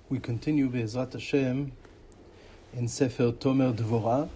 We continue Be'ezrat Hashem in Sefer Tomer Dvorah.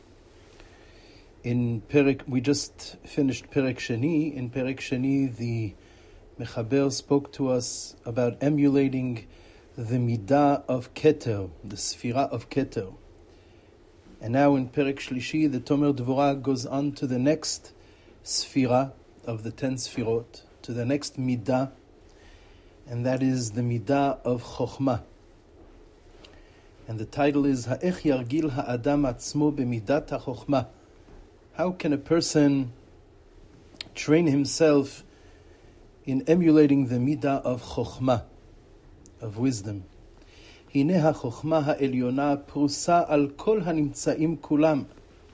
We just finished Perek Sheni. In Perek Sheni, the Mechaber spoke to us about emulating the Midah of Keter, the Sfira of Keter. And now in Perek Shlishi, the Tomer Dvorah goes on to the next Sfira of the 10 Sfirot, to the next Midah, and that is the Midah of Chokhmah. And the title is Ha'ech Yargil Ha'adam Atzmo B'midat HaChokhmah. How can a person train himself in emulating the Midah of Chokhmah, of wisdom? Hine HaChokhmah HaElyona Prusa Al Kol HaNimtzaim Kulam.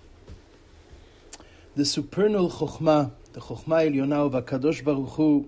The supernal Chokhmah, the Chokhmah Elyona of HaKadosh Baruch Hu,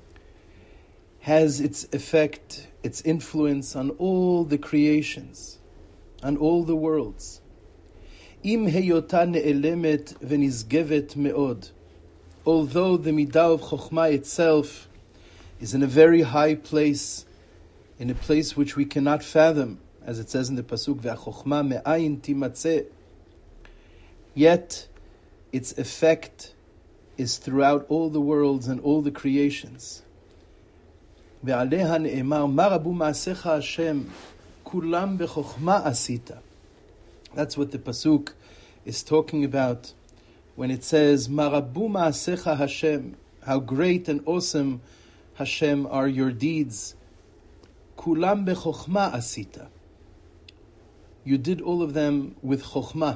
has its effect, its influence on all the creations, on all the worlds. Im heyota ne'elemet v'nizgevet me'od. Although the Midah of Chokhmah itself is in a very high place, in a place which we cannot fathom, as it says in the Pasuk, Ve'achokhmah me'ayin timatzeh, yet its effect is throughout all the worlds and all the creations. ועליה נאמר, מה רבו מעשיך השם, כולם בחוכמה עשית. That's what the Pasuk is talking about when it says, מה רבו מעשיך Hashem, how great and awesome Hashem are your deeds. כולם בחוכמה עשית. You did all of them with chokhmah.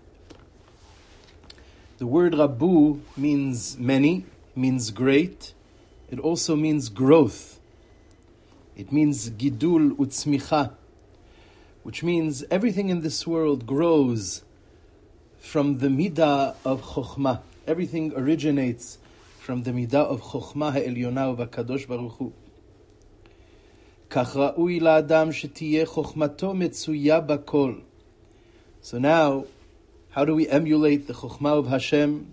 The word rabu means many, means great. It also means growth. It means gidul utzmicha, which means everything in this world grows from the midah of chokhmah. Everything originates from the midah of chokhmah ha'elyona of HaKadosh Baruch Hu. Kach ra'ui la'adam shetiyeh chokhmato metzuya bakol. So now, how do we emulate the chokhmah of Hashem?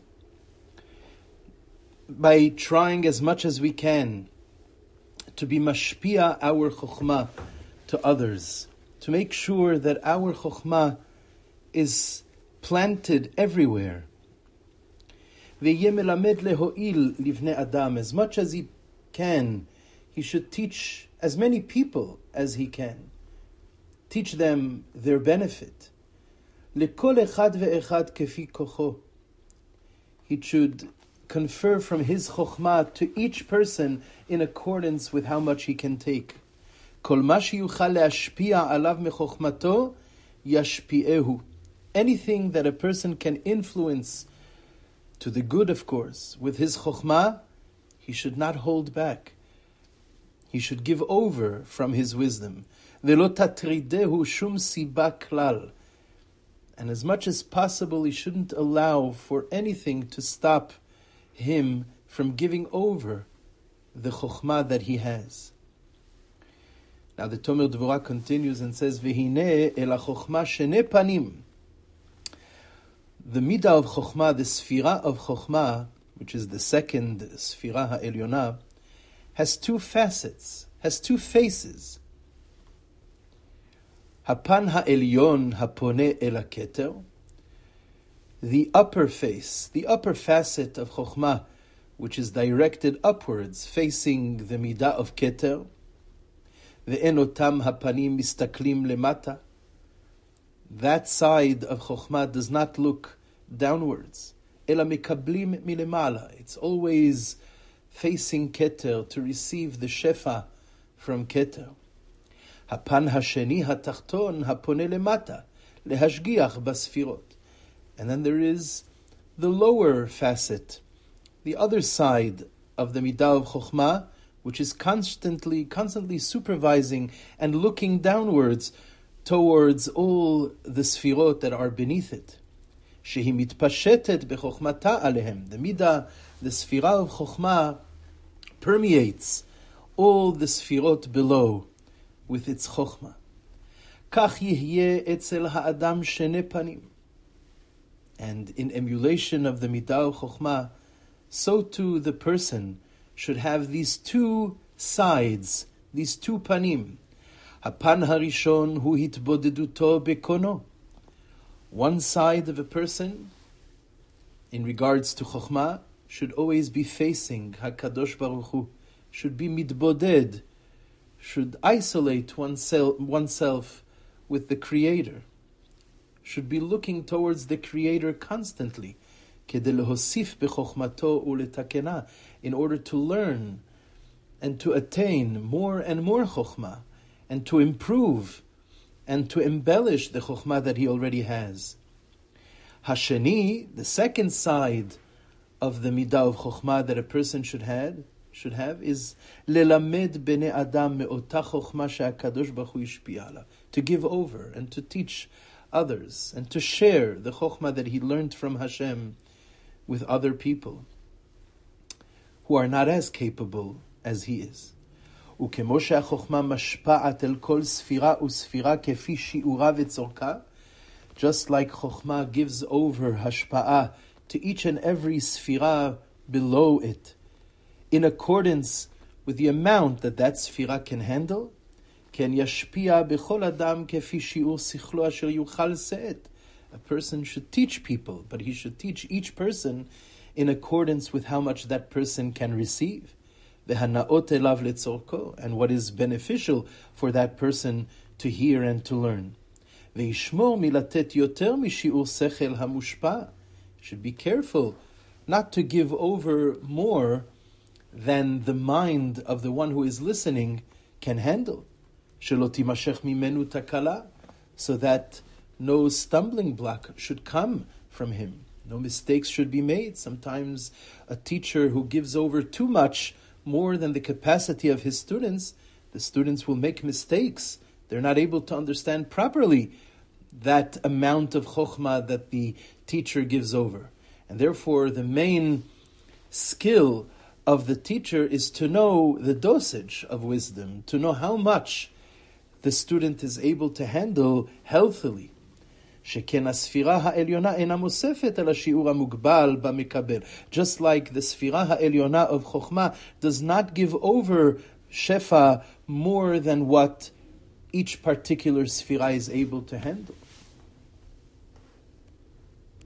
By trying as much as we can to be mashpia our chokhmah to others, to make sure that our chokhmah is planted everywhere. Ve'yeh melamed leho'il livnei adam. As much as he can, he should teach as many people as he can. Teach them their benefit. Lekol echad ve'echad kefi kocho. He should confer from his chokhmah to each person in accordance with how much he can take. Kol ma sheyuchal le'ashpia alav mechokhmato yashpiehu. Anything that a person can influence to the good, of course, with his chokhmah, he should not hold back. He should give over from his wisdom. Ve'lo tatridehu shum siba klal. And as much as possible, he shouldn't allow for anything to stop him from giving over the chokhmah that he has. Now the Tomer Dvorah continues and says, V'hineh el ha-chokhmah shene panim. The midah of chokhmah, the sfira of chokhmah, which is the second sfira ha'elyona, has two facets, has two faces. Hapan ha'elyon hapone el ha-keter, the upper face, the upper facet of chokhmah, which is directed upwards, facing the midah of keter. Ve'en otam hapanim mistaklim lemata. That side of chokhmah does not look downwards. Ela mikablim milemala. It's always facing keter to receive the shefa from keter. Hapan hasheni hatachton hapone lemata lehashgiach basfirot. And then there is the lower facet, the other side of the midah of chokhmah, which is constantly supervising and looking downwards towards all the sfirot that are beneath it. Shehi mitpashetet bechokhmata alehem. The midah, the sfira of chokhmah, permeates all the sfirot below with its chokhmah. Kach yihyeh etzel ha'adam shene panim. And in emulation of the midah of chokhmah, so too the person should have these two sides, these two panim. Hapan harishon hu hitbodeduto bekono. One side of a person, in regards to chokhmah, should always be facing HaKadosh Baruch Hu, should be mitboded, should isolate oneself with the Creator, should be looking towards the Creator constantly, in order to learn and to attain more and more chokhmah, and to improve and to embellish the chokhmah that he already has. Hasheni, the second side of the midah of chokhmah that a person should have is lelamed bnei adam me'ota chokhmah she'akadosh baruch hu ishpi'a ala, to give over and to teach others and to share the chokhmah that he learned from Hashem with other people who are not as capable as he is. וכמו שהחוכמה משפעת אל כל ספירה וספירה כפי שיעורה וצורכה, just like chokhmah gives over hashpa'ah to each and every sphira below it, in accordance with the amount that that sphira can handle, כן ישפיע בכל אדם כפי שיעור שכלו אשר יוכל לשאת. A person should teach people, but he should teach each person in accordance with how much that person can receive. והנאות אליו לצורכו, and what is beneficial for that person to hear and to learn. וישמור מלתת יותר משיעור שכל המושפע. Should be careful not to give over more than the mind of the one who is listening can handle. שלא תימשך ממנו תקלה, so that no stumbling block should come from him. No mistakes should be made. Sometimes a teacher who gives over too much, more than the capacity of his students, the students will make mistakes. They're not able to understand properly that amount of chokhmah that the teacher gives over. And therefore, the main skill of the teacher is to know the dosage of wisdom, to know how much the student is able to handle healthily. שכן הספירה העליונה אינה מוספת על השיעור המוגבל במקבל. Just like the ספירה העליונה of chokhmah does not give over shefa more than what each particular sphira is able to handle.